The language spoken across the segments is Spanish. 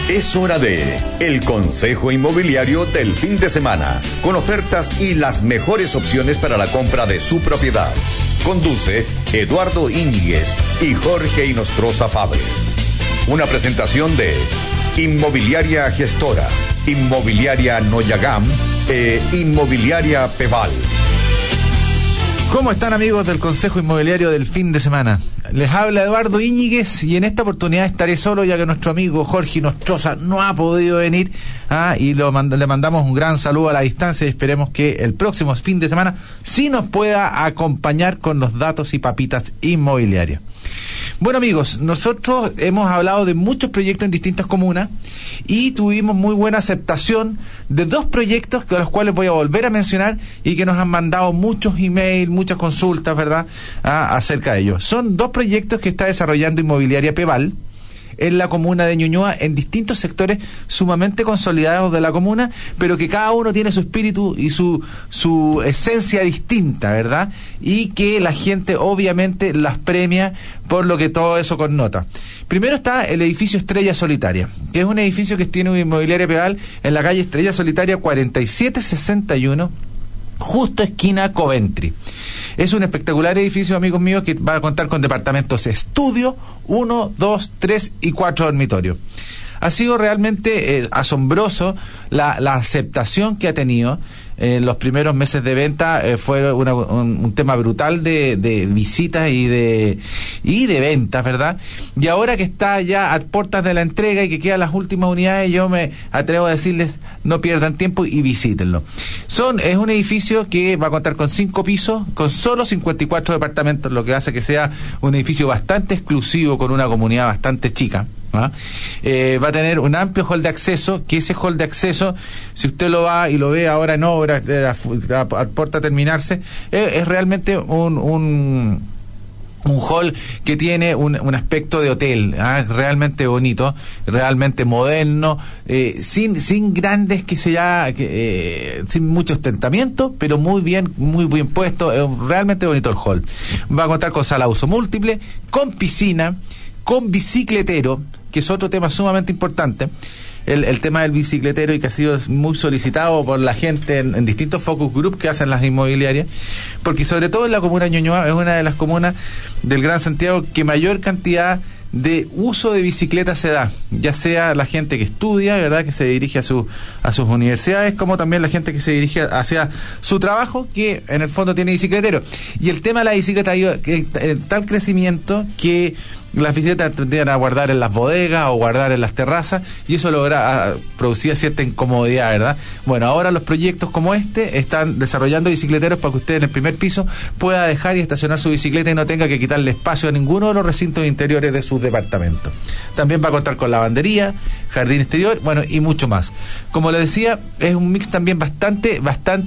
Es hora de El Consejo Inmobiliario del fin de semana, con ofertas y las mejores opciones para la compra de su propiedad. Conduce Eduardo Íñiguez y Jorge Inostroza Fabres. Una presentación de Inmobiliaria Gestora, Inmobiliaria Noyagam e Inmobiliaria Peval. ¿Cómo están, amigos del Consejo Inmobiliario del fin de semana? Les habla Eduardo Íñiguez y en esta oportunidad estaré solo, ya que nuestro amigo Jorge Inostroza no ha podido venir, y le mandamos un gran saludo a la distancia y esperemos que el próximo fin de semana sí nos pueda acompañar con los datos y papitas inmobiliarias. Bueno, amigos, nosotros hemos hablado de muchos proyectos en distintas comunas y tuvimos muy buena aceptación de dos proyectos de los cuales voy a volver a mencionar y que nos han mandado muchos emails, muchas consultas, ¿verdad?, acerca de ellos. Son dos proyectos que está desarrollando Inmobiliaria Peval en la comuna de Ñuñoa, en distintos sectores sumamente consolidados de la comuna, pero que cada uno tiene su espíritu y su esencia distinta, ¿verdad? Y que la gente obviamente las premia por lo que todo eso connota. Primero está el edificio Estrella Solitaria, que es un edificio que tiene una Inmobiliaria Peval en la calle Estrella Solitaria 4761, justo esquina Coventry. Es un espectacular edificio, amigos míos, que va a contar con departamentos estudio, 1, 2, 3 y 4 dormitorios. Ha sido realmente asombroso la aceptación que ha tenido. Los primeros meses de venta fue un tema brutal de visitas y de ventas, ¿verdad? Y ahora que está ya a puertas de la entrega y que quedan las últimas unidades, yo me atrevo a decirles, no pierdan tiempo y visítenlo. Es un edificio que va a contar con 5 pisos, con solo 54 departamentos, lo que hace que sea un edificio bastante exclusivo, con una comunidad bastante chica. Va a tener un amplio hall de acceso, que ese hall de acceso, si usted lo va y lo ve ahora en obra, a puerta a terminarse, es realmente un hall que tiene un aspecto de hotel, realmente bonito, realmente moderno, sin grandes sin mucho ostentamiento, pero muy bien puesto, realmente bonito el hall. Va a contar con sala de uso múltiple, con piscina, con bicicletero, que es otro tema sumamente importante, el tema del bicicletero, y que ha sido muy solicitado por la gente en distintos focus group que hacen las inmobiliarias, porque sobre todo en la comuna de Ñuñoa es una de las comunas del Gran Santiago que mayor cantidad de uso de bicicleta se da, ya sea la gente que estudia, ¿verdad?, que se dirige a sus universidades, como también la gente que se dirige hacia su trabajo, que en el fondo tiene bicicletero. Y el tema de la bicicleta ha ido en tal crecimiento que las bicicletas tendrían a guardar en las bodegas o guardar en las terrazas, y eso producía cierta incomodidad, ¿verdad? Bueno, ahora los proyectos como este están desarrollando bicicleteros para que usted en el primer piso pueda dejar y estacionar su bicicleta y no tenga que quitarle espacio a ninguno de los recintos interiores de sus departamentos. También va a contar con lavandería, jardín exterior, bueno, y mucho más. Como le decía, es un mix también bastante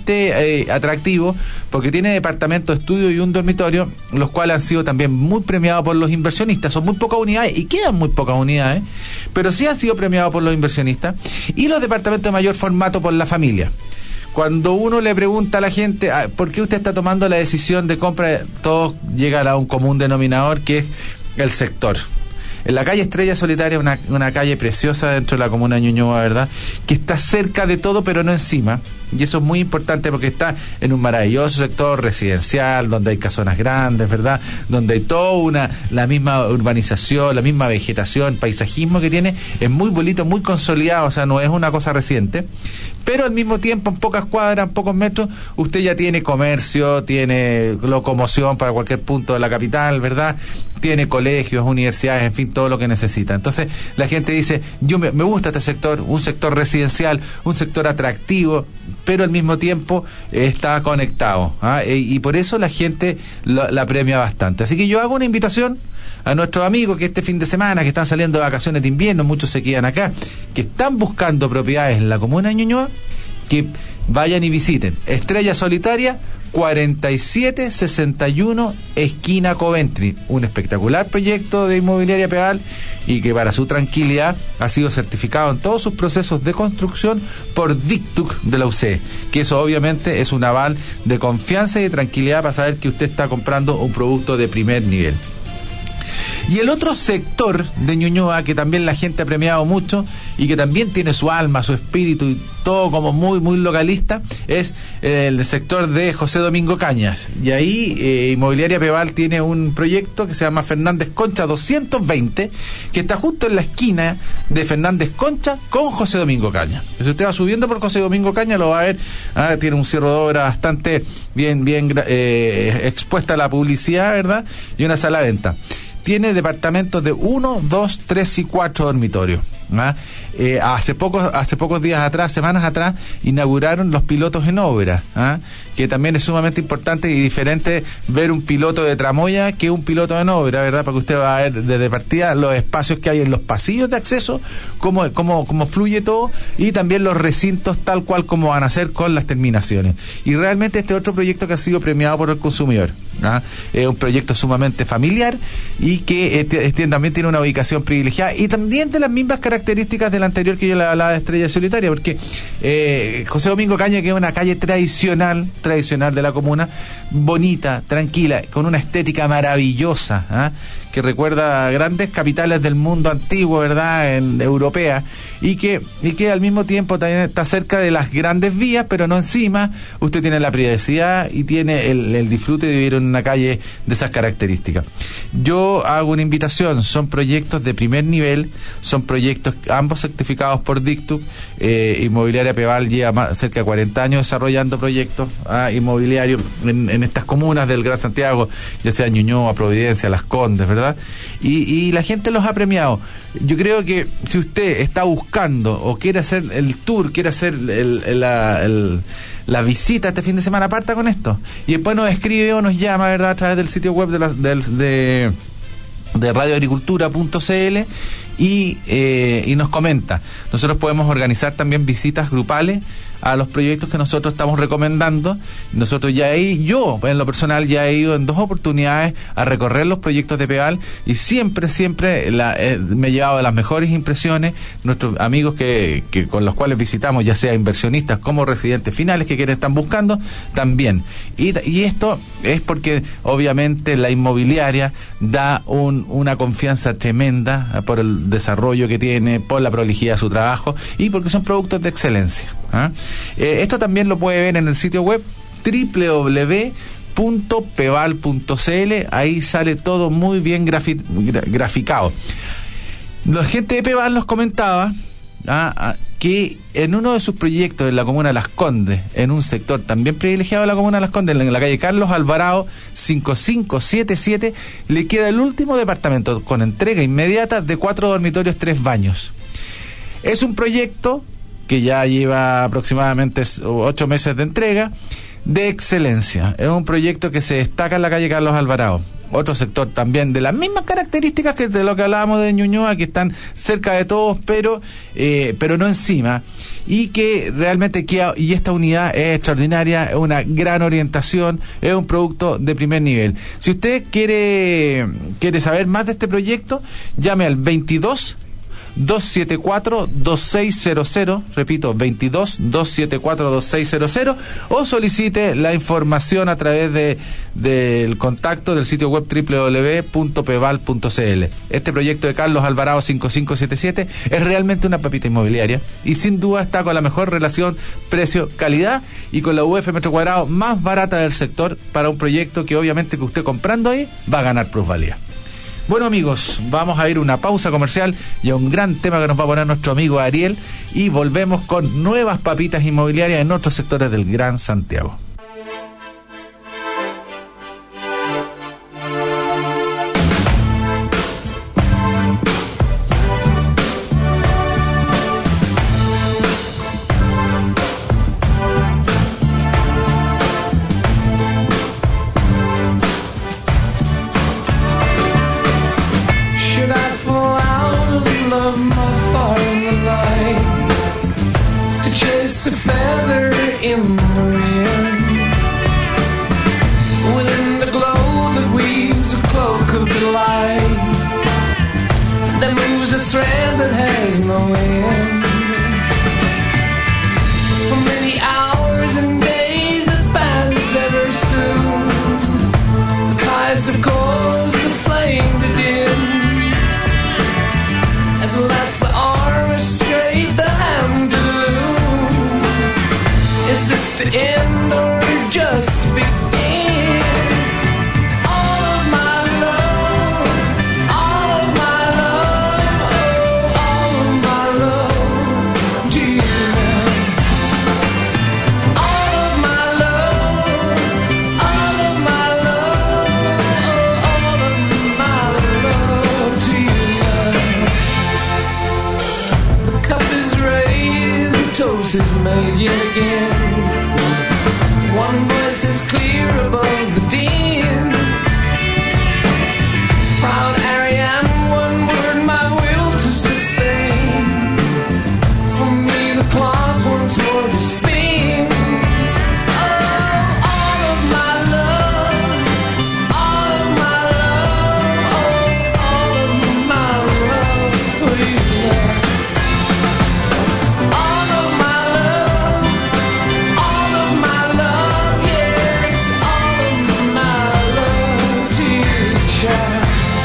atractivo, porque tiene departamento, estudio y un dormitorio, los cuales han sido también muy premiados por los inversionistas. Son muy pocas unidades y quedan muy pocas unidades, pero sí han sido premiados por los inversionistas, y los departamentos de mayor formato por la familia. Cuando uno le pregunta a la gente, ¿por qué usted está tomando la decisión de compra?, todos llegan a un común denominador, que es el sector. En la calle Estrella Solitaria, una calle preciosa dentro de la comuna de Ñuñoa, ¿verdad?, que está cerca de todo pero no encima, y eso es muy importante porque está en un maravilloso sector residencial, donde hay casonas grandes, ¿verdad?, donde hay toda la misma urbanización, la misma vegetación, paisajismo que tiene, es muy bonito, muy consolidado, o sea, no es una cosa reciente, pero al mismo tiempo, en pocas cuadras, en pocos metros, usted ya tiene comercio, tiene locomoción para cualquier punto de la capital, ¿verdad?, tiene colegios, universidades, en fin, todo lo que necesita. Entonces la gente dice, me gusta este sector, un sector residencial, un sector atractivo, pero al mismo tiempo está conectado, y por eso la gente la premia bastante. Así que yo hago una invitación a nuestros amigos que este fin de semana, que están saliendo de vacaciones de invierno, muchos se quedan acá, que están buscando propiedades en la comuna de Ñuñoa, que vayan y visiten Estrella Solitaria 4761 esquina Coventry, un espectacular proyecto de Inmobiliaria Peval, y que para su tranquilidad ha sido certificado en todos sus procesos de construcción por DICTUC de la UC, que eso obviamente es un aval de confianza y de tranquilidad para saber que usted está comprando un producto de primer nivel. Y el otro sector de Ñuñoa, que también la gente ha premiado mucho y que también tiene su alma, su espíritu y todo como muy, muy localista, es el sector de José Domingo Cañas. Y ahí Inmobiliaria Peval tiene un proyecto que se llama Fernández Concha 220, que está justo en la esquina de Fernández Concha con José Domingo Cañas. Si usted va subiendo por José Domingo Cañas, lo va a ver. Tiene un cierre de obra bastante bien expuesta a la publicidad, ¿verdad? Y una sala de venta. Tiene departamentos de 1, 2, 3 y 4 dormitorios. Hace pocos días atrás, semanas atrás, inauguraron los pilotos en obra, que también es sumamente importante y diferente ver un piloto de tramoya que un piloto en obra, ¿verdad? Porque usted va a ver desde partida los espacios que hay en los pasillos de acceso, cómo fluye todo, y también los recintos tal cual como van a ser con las terminaciones. Y realmente este otro proyecto que ha sido premiado por el consumidor, es un proyecto sumamente familiar y que también tiene una ubicación privilegiada y también de las mismas características del anterior que yo le hablaba de Estrella Solitaria, porque José Domingo Caña, que es una calle tradicional de la comuna, bonita, tranquila, con una estética maravillosa, que recuerda a grandes capitales del mundo antiguo, ¿verdad?, europea, y que al mismo tiempo también está cerca de las grandes vías, pero no encima. Usted tiene la privacidad y tiene el disfrute de vivir en una calle de esas características. Yo hago una invitación, son proyectos de primer nivel, son proyectos ambos certificados por Dictuc. Inmobiliaria Peval lleva cerca de 40 años desarrollando proyectos inmobiliarios en estas comunas del Gran Santiago, ya sea Ñuñoa, Providencia, Las Condes, ¿verdad? Y la gente los ha premiado. Yo creo que si usted está buscando o quiere hacer el tour, quiere hacer la visita este fin de semana, parta con esto y después nos escribe o nos llama, ¿verdad?, a través del sitio web de radioagricultura.cl y nos comenta. Nosotros podemos organizar también visitas grupales a los proyectos que nosotros estamos recomendando. Nosotros yo en lo personal ya he ido en 2 oportunidades a recorrer los proyectos de Peval y siempre me he llevado de las mejores impresiones. Nuestros amigos que con los cuales visitamos, ya sea inversionistas como residentes finales que están buscando también, y esto es porque obviamente la inmobiliaria da una confianza tremenda por el desarrollo que tiene, por la prolijidad de su trabajo y porque son productos de excelencia. Esto también lo puede ver en el sitio web www.peval.cl. Ahí sale todo muy bien graficado. La gente de Peval nos comentaba que en uno de sus proyectos en la comuna de Las Condes, en un sector también privilegiado de la comuna de Las Condes, en la calle Carlos Alvarado 5577, le queda el último departamento con entrega inmediata de 4 dormitorios, 3 baños. Es un proyecto que ya lleva aproximadamente 8 meses de entrega, de excelencia. Es un proyecto que se destaca en la calle Carlos Alvarado. Otro sector también de las mismas características que de lo que hablábamos de Ñuñoa, que están cerca de todos, pero no encima. Y que realmente y esta unidad es extraordinaria, es una gran orientación, es un producto de primer nivel. Si usted quiere saber más de este proyecto, llame al 22-274-2600, repito, 22-274-2600, o solicite la información a través del contacto del sitio web www.peval.cl. Este proyecto de Carlos Alvarado 5577 es realmente una papita inmobiliaria y sin duda está con la mejor relación precio-calidad y con la UF metro cuadrado más barata del sector para un proyecto que obviamente que usted comprando ahí va a ganar plusvalía. Bueno, amigos, vamos a ir a una pausa comercial y a un gran tema que nos va a poner nuestro amigo Ariel, y volvemos con nuevas papitas inmobiliarias en otros sectores del Gran Santiago. Of course, the flame that did truth is made yet again. One voice is clear above the din. Proud Ariane, one word, my will to sustain. For me the claws once more to spin. Oh, all of my love, all of my love, oh, all of my love for you. All of my love, all of my love, yes, all of my love to you, child.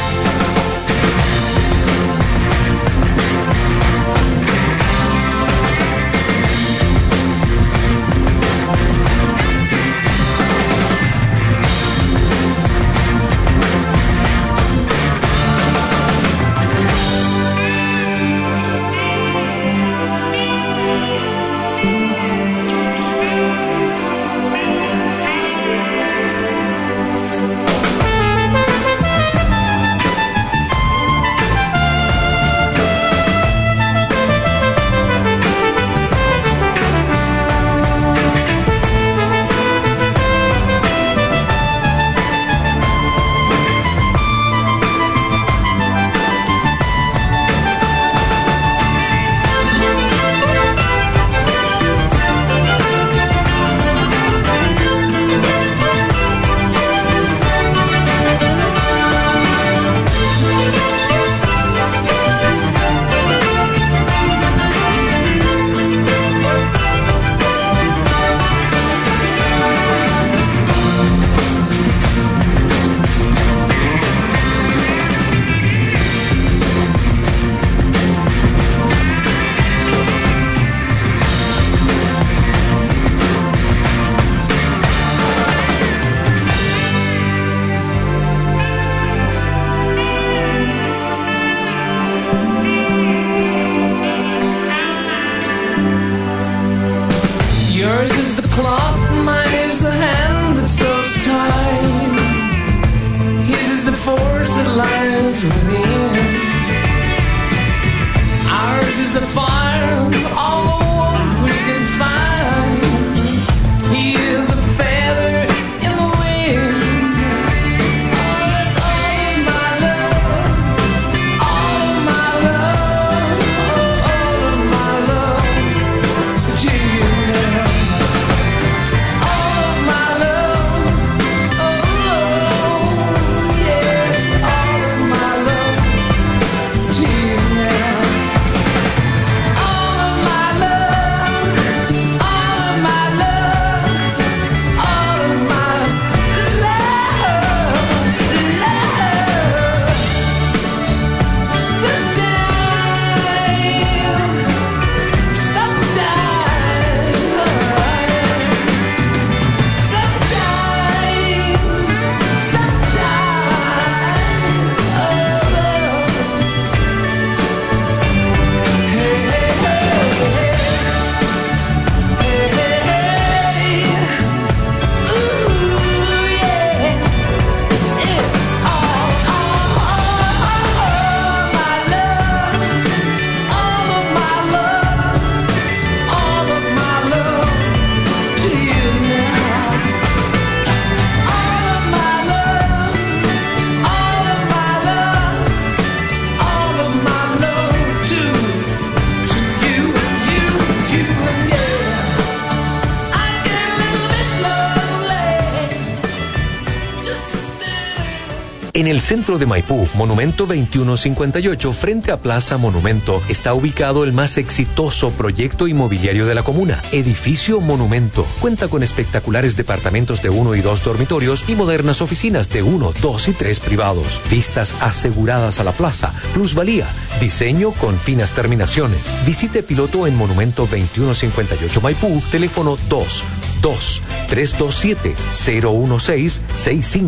Yours is the cloth, mine is the hand that sews time. His is the force that lies within. Ours is the fire, all the warmth we can find. He is a feather in the wind. All of my love, all of my love, oh, all of my love to you now. All of my love, oh, yes, all of my love to you now. All of my love, all of my love, all of my love, love. En el centro de Maipú, Monumento 2158, frente a Plaza Monumento, está ubicado el más exitoso proyecto inmobiliario de la comuna, Edificio Monumento. Cuenta con espectaculares departamentos de 1 y 2 dormitorios y modernas oficinas de 1, 2 y 3 privados. Vistas aseguradas a la plaza, plusvalía, diseño con finas terminaciones. Visite piloto en Monumento 2158 Maipú, teléfono 22327-01665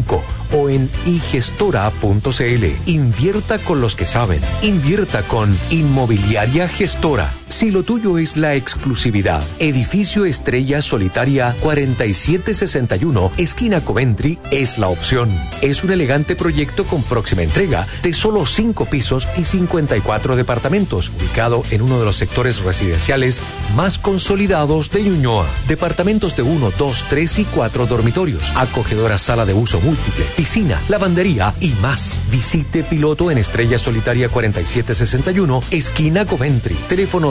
o en igestora.cl. Invierta con los que saben. Invierta con Inmobiliaria Gestora. Si lo tuyo es la exclusividad, Edificio Estrella Solitaria 4761, esquina Coventry, es la opción. Es un elegante proyecto con próxima entrega de solo 5 pisos y 54 departamentos, ubicado en uno de los sectores residenciales más consolidados de Ñuñoa. Departamentos de 1, 2, 3 y 4 dormitorios, acogedora sala de uso múltiple, piscina, lavandería y más. Visite Piloto en Estrella Solitaria 4761, esquina Coventry. Teléfono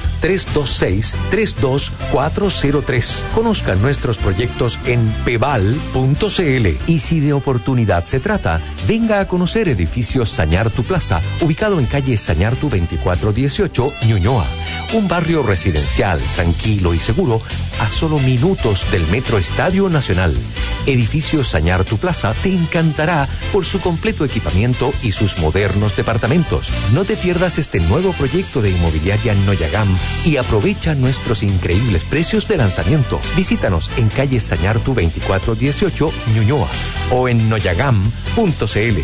2-326-32403. Conozca nuestros proyectos en peval.cl. Y si de oportunidad se trata, venga a conocer Edificio Sañartu Plaza, ubicado en calle Sañartu 2418, Ñuñoa. Un barrio residencial, tranquilo y seguro, a solo minutos del Metro Estadio Nacional. Edificio Sañartu Plaza te encantará por su completo equipamiento y sus modernos departamentos. No te pierdas este nuevo proyecto de Inmobiliaria Noyagam y aprovecha nuestros increíbles precios de lanzamiento. Visítanos en calle Sañartu 2418, Ñuñoa, o en noyagam.cl.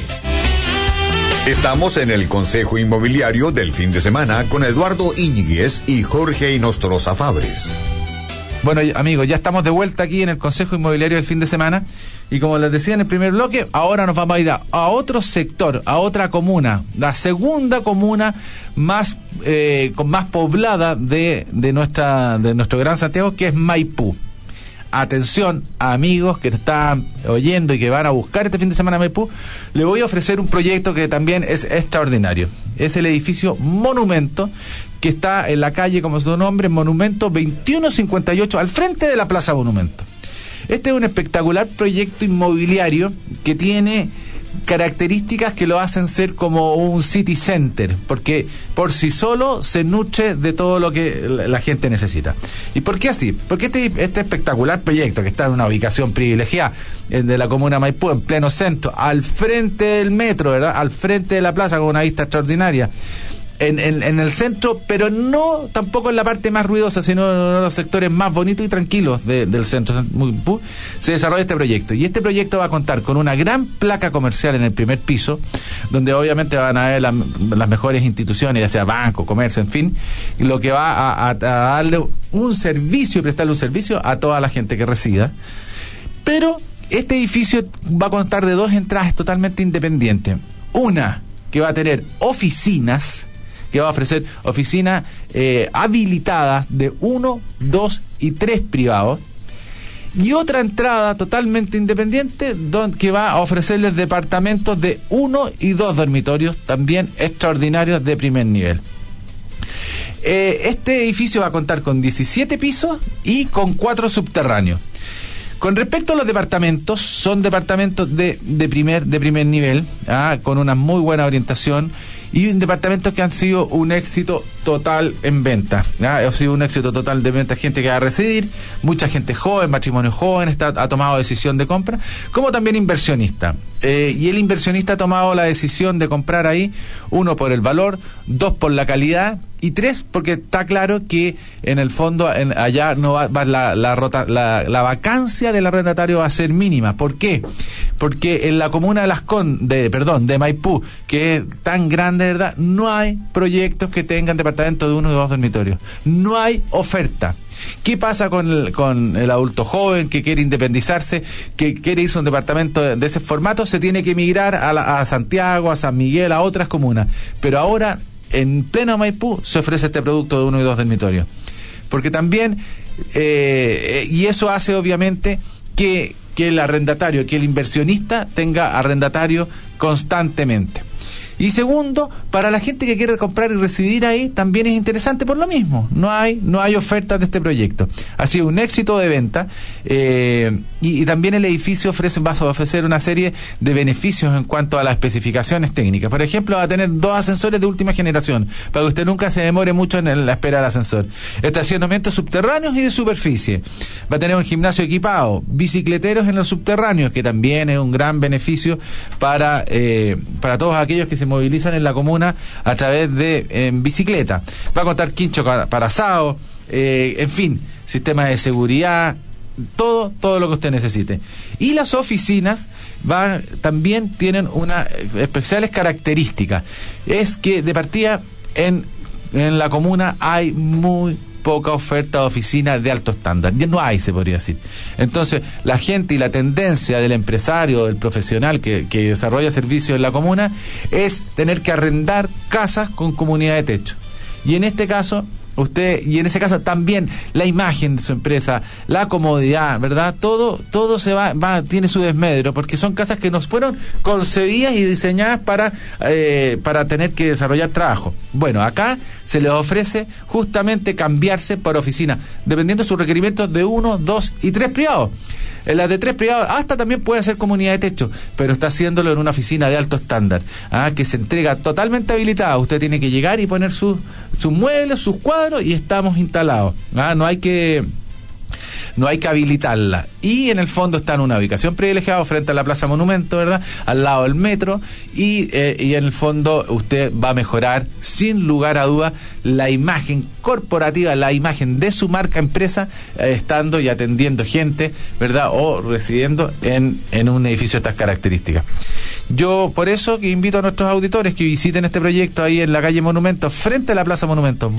Estamos en el Consejo Inmobiliario del fin de semana con Eduardo Íñiguez y Jorge Inostroza Fabres. Bueno, amigos, ya estamos de vuelta aquí en el Consejo Inmobiliario del fin de semana y como les decía en el primer bloque, ahora nos vamos a ir a otro sector, a otra comuna, la segunda comuna más más poblada de nuestro Gran Santiago, que es Maipú. Atención, amigos que están oyendo y que van a buscar este fin de semana a Maipú, le voy a ofrecer un proyecto que también es extraordinario. Es el edificio Monumento, que está en la calle, como su nombre, Monumento 2158, al frente de la Plaza Monumento. Este es un espectacular proyecto inmobiliario que tiene características que lo hacen ser como un city center, porque por sí solo se nutre de todo lo que la gente necesita. ¿Y por qué así? Porque este espectacular proyecto, que está en una ubicación privilegiada de la comuna de Maipú, en pleno centro, al frente del metro, ¿verdad? Al frente de la plaza, con una vista extraordinaria, en el centro, pero no tampoco en la parte más ruidosa, sino en uno de los sectores más bonitos y tranquilos del centro, se desarrolla este proyecto. Y este proyecto va a contar con una gran placa comercial en el primer piso, donde obviamente van a ver las mejores instituciones, ya sea banco, comercio, en fin, lo que va a darle un servicio, prestarle un servicio a toda la gente que resida. Pero este edificio va a contar de 2 entradas totalmente independientes. Una que va a tener oficinas, que va a ofrecer oficinas habilitadas de 1, 2 y 3 privados, y otra entrada totalmente independiente que va a ofrecerles departamentos de 1 y 2 dormitorios, también extraordinarios de primer nivel. Este edificio va a contar con 17 pisos y con 4 subterráneos. Con respecto a los departamentos, son departamentos de primer nivel, con una muy buena orientación, y departamentos que han sido un éxito total en venta. Ha sido un éxito total de venta, gente que va a residir, mucha gente joven, matrimonio joven, ha tomado decisión de compra, como también inversionista. Y el inversionista ha tomado la decisión de comprar ahí, 1, por el valor, 2, por la calidad, y 3, porque está claro que en el fondo allá no va la vacancia del arrendatario va a ser mínima. ¿Por qué? Porque en la comuna de Maipú, que es tan grande, ¿verdad?, no hay proyectos que tengan departamentos de 1 y 2 dormitorios. No hay oferta. ¿Qué pasa con el adulto joven que quiere independizarse, que quiere irse a un departamento de ese formato? Se tiene que migrar a Santiago, a San Miguel, a otras comunas. Pero ahora, en pleno Maipú, se ofrece este producto de 1 y 2 dormitorios. Porque también, y eso hace obviamente que el arrendatario, que el inversionista tenga arrendatario constantemente. Y segundo, para la gente que quiere comprar y residir ahí, también es interesante por lo mismo. No hay ofertas de este proyecto. Ha sido un éxito de venta, y también el edificio va a ofrecer una serie de beneficios en cuanto a las especificaciones técnicas. Por ejemplo, va a tener 2 ascensores de última generación, para que usted nunca se demore mucho en la espera del ascensor. Estacionamientos subterráneos y de superficie. Va a tener un gimnasio equipado, bicicleteros en los subterráneos, que también es un gran beneficio para todos aquellos que se movilizan en la comuna a través de bicicleta. Va a contar quincho para asado, en fin, sistema de seguridad, todo lo que usted necesite. Y las oficinas también tienen unas especiales características. Es que de partida en la comuna hay muy poca oferta de oficinas de alto estándar. Ya no hay, se podría decir. Entonces, la gente y la tendencia del empresario, del profesional que desarrolla servicios en la comuna, es tener que arrendar casas con comunidad de techo. Y en ese caso también la imagen de su empresa, la comodidad, ¿verdad? Todo tiene su desmedro, porque son casas que nos fueron concebidas y diseñadas para tener que desarrollar trabajo. Bueno, acá se les ofrece justamente cambiarse por oficina, dependiendo de sus requerimientos de 1, 2 y 3 privados. En las de 3 privados hasta también puede hacer comunidad de techo, pero está haciéndolo en una oficina de alto estándar, que se entrega totalmente habilitada. Usted tiene que llegar y poner sus muebles, sus cuadros, y estamos instalados. No hay que habilitarla. Y en el fondo está en una ubicación privilegiada frente a la Plaza Monumento, ¿verdad? Al lado del metro, y en el fondo usted va a mejorar sin lugar a duda la imagen corporativa, la imagen de su marca empresa, estando y atendiendo gente, ¿verdad? O residiendo en un edificio de estas características. Yo por eso que invito a nuestros auditores que visiten este proyecto ahí en la calle Monumento, frente a la Plaza Monumento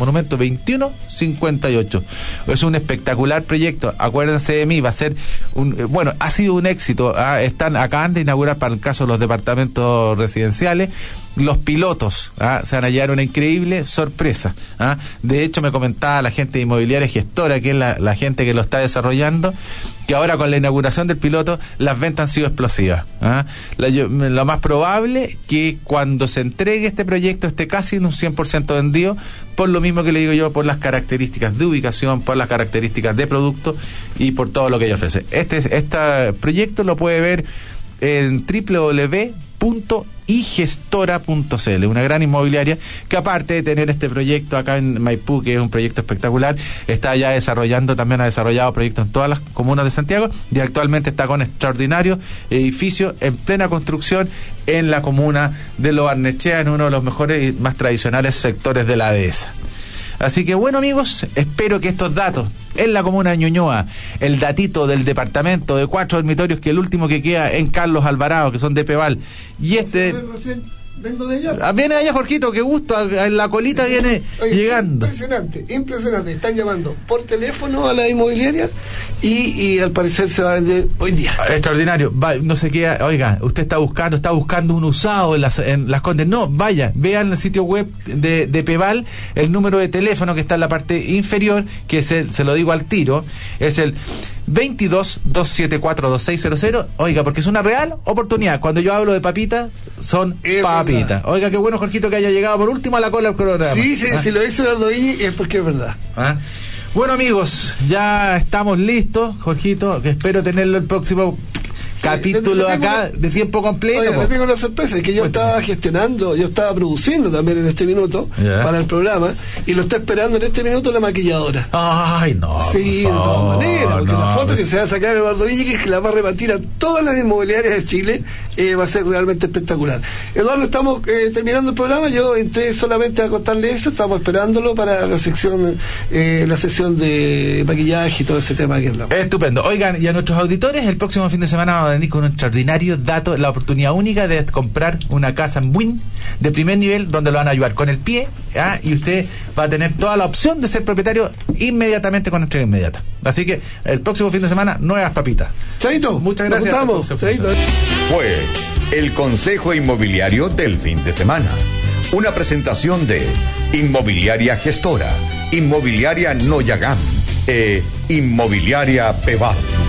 2158. Es un espectacular proyecto, acuérdense de mí, va a ser ha sido un éxito. Acaban de inaugurar, para el caso de los departamentos residenciales, los pilotos. Se van a llevar una increíble sorpresa. De hecho, me comentaba la gente de Inmobiliaria Gestora, que es la gente que lo está desarrollando, que ahora con la inauguración del piloto las ventas han sido explosivas. Lo más probable que cuando se entregue este proyecto esté casi en un 100% vendido, por lo mismo que le digo yo, por las características de ubicación, por las características de producto y por todo lo que ella ofrece. Este proyecto lo puede ver en www.igestora.cl, una gran inmobiliaria que, aparte de tener este proyecto acá en Maipú, que es un proyecto espectacular, está ya desarrollando, también ha desarrollado proyectos en todas las comunas de Santiago, y actualmente está con extraordinarios edificios en plena construcción en la comuna de Lo Barnechea, en uno de los mejores y más tradicionales sectores de la dehesa. Así que bueno, amigos, espero que estos datos en la comuna de Ñuñoa, el datito del departamento de 4 dormitorios, que el último que queda en Carlos Alvarado, que son de Peval, y Vengo de allá. Viene allá, Jorgito, qué gusto, en la colita viene llegando. Impresionante. Están llamando por teléfono a la inmobiliaria y al parecer se va a vender hoy día. Extraordinario. No se queda, oiga, usted está buscando un usado en las Condes. No, vaya, vean el sitio web de Peval, el número de teléfono que está en la parte inferior, que se lo digo al tiro, es el 22-274-2600. Oiga, porque es una real oportunidad. Cuando yo hablo de papitas, son papitas. Oiga, qué bueno, Jorgito, que haya llegado por último a la cola del programa. Sí, si lo dice Eduardo Viñi es porque es verdad. Bueno, amigos, ya estamos listos, Jorgito, que espero tenerlo el próximo capítulo acá de tiempo completo. Oye, le tengo una sorpresa, es que yo estaba gestionando, yo estaba produciendo también en este minuto para el programa, y lo está esperando en este minuto la maquilladora. Ay, no. Sí, de todas maneras, porque la foto que se va a sacar Eduardo Viñi, que la va a repartir a todas las inmobiliarias de Chile, va a ser realmente espectacular. Eduardo, estamos terminando el programa, yo entré solamente a contarle eso, estamos esperándolo para la sesión de maquillaje y todo ese tema que hablamos. Estupendo. Oigan, y a nuestros auditores, el próximo fin de semana vamos a venir con un extraordinario dato, la oportunidad única de comprar una casa en Buin de primer nivel, donde lo van a ayudar con el pie, y usted va a tener toda la opción de ser propietario inmediatamente con entrega inmediata. Así que el próximo fin de semana, nuevas papitas. Chaito, muchas gracias. Chaito. Fue el Consejo Inmobiliario del fin de semana. Una presentación de Inmobiliaria Gestora, Inmobiliaria Noyagam, Inmobiliaria Peval.